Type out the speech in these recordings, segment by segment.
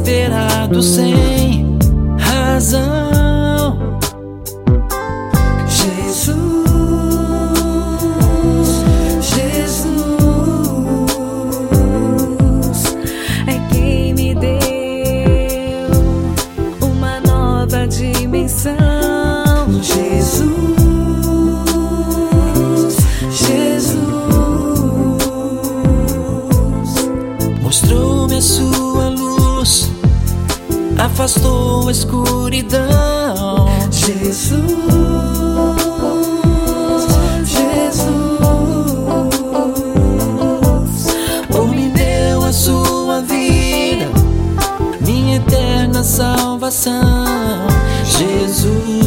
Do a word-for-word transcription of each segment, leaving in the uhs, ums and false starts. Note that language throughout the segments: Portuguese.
desesperado sem razão. Jesus, Jesus é quem me deu uma nova dimensão. Jesus, Jesus mostrou-me a sua luz, afastou a escuridão. Jesus, Jesus, por me deu a sua vida, minha eterna salvação. Jesus,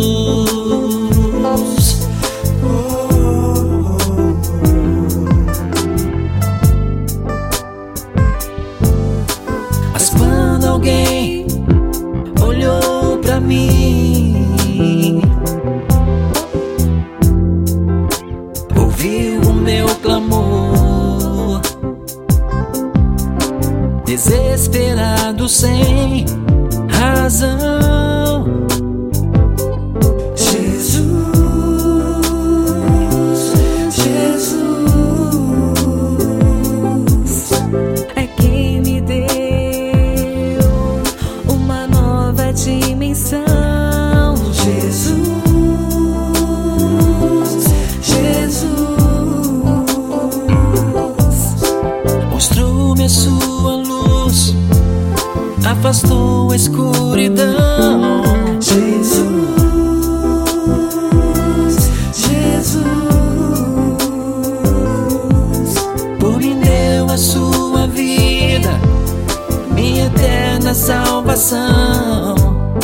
mas quando alguém olhou pra mim, ouviu o meu clamor, desesperado sem razão. Jesus, Jesus É quem me deu uma nova dimensão. Jesus, Jesus mostrou-me a sua luz, afastou a escuridão. Jesus, Jesus por mim deu a sua vida, minha eterna salvação.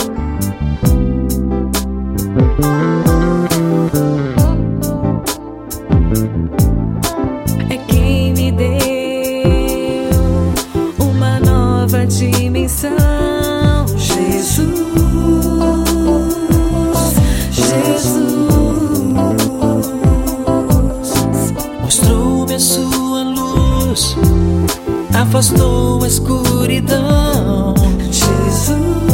É quem me deu uma nova dimensão. Jesus, Jesus mostrou-me a sua luz, afastou a escuridão. Jesus,